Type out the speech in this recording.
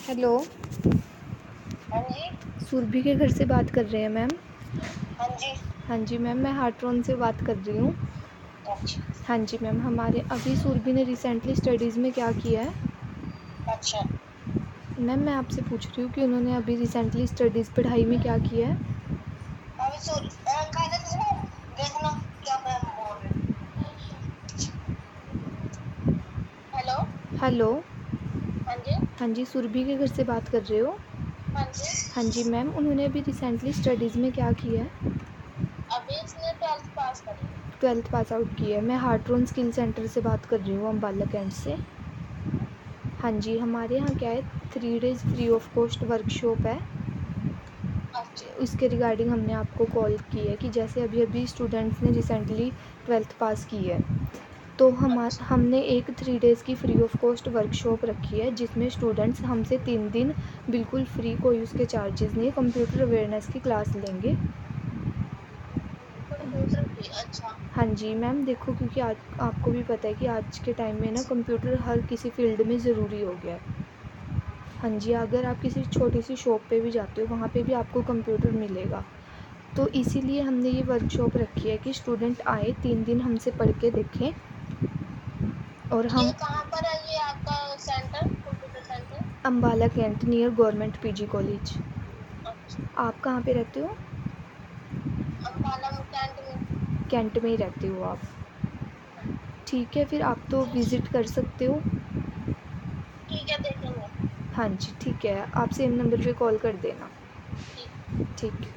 Hello. हाँ जी। सुरभि के घर से बात कर रहे हैं मैम? हाँ जी। हाँ जी मैम, मैं हार्ट्रॉन से बात कर रही हूँ। अच्छा। हाँ जी मैम, हमारे अभी सुरभि ने रिसेंटली स्टडीज़ में क्या किया है? अच्छा। मैम मैं आपसे पूछ रही हूँ कि उन्होंने अभी रिसेंटली स्टडीज़ पढ़ाई में क्या किया है? अभी कायदे से ना देखना क्या मैम बोल रहे हैं। हेलो। हेलो। हाँ जी। हाँ जी, सुरभि के घर से बात कर रहे हो? हाँ जी। हाँ जी मैम, उन्होंने अभी रिसेंटली स्टडीज़ में क्या किया है? अभी इसने 12th पास करी। 12th पास आउट की है। मैं हार्ट्रॉन स्किल सेंटर से बात कर रही हूँ, अम्बाला कैंट से। हाँ जी, हमारे यहाँ क्या है, 3 days free of cost workshop है। अच्छा। इसके रिगार्डिंग हमने आपको कॉल की है कि जैसे अभी स्टूडेंट्स ने रिसेंटली 12th पास की है, तो अच्छा। हमने एक 3 डेज़ की फ्री ऑफ कॉस्ट वर्कशॉप रखी है, जिसमें स्टूडेंट्स हमसे 3 दिन बिल्कुल फ्री, कोई उसके चार्जेस नहीं, कंप्यूटर अवेयरनेस की क्लास लेंगे। कंप्यूटर की। अच्छा। हाँ जी मैम, देखो क्योंकि आज आपको भी पता है कि आज के टाइम में ना कंप्यूटर हर किसी फील्ड में ज़रूरी हो गया है। हाँ जी, अगर आप किसी छोटी सी शॉप पे भी जाते हो, वहाँ पे भी आपको कंप्यूटर मिलेगा। तो इसीलिए हमने ये वर्कशॉप रखी है कि स्टूडेंट आए, 3 दिन हमसे पढ़ के देखें। और ये हम कहाँ पर है, ये आपका centre, computer centre? Ambala Cantt near government PG college. अच्छा। आप कहाँ पे रहते हो? अम्बाला में कैंट में। कैंट में ही रहते हो आप? ठीक है, फिर आप तो विज़िट कर सकते हो। ठीक है, देखेंगे। हाँ जी ठीक है, आप सेम नंबर पे कॉल कर देना। ठीक। ठीक है।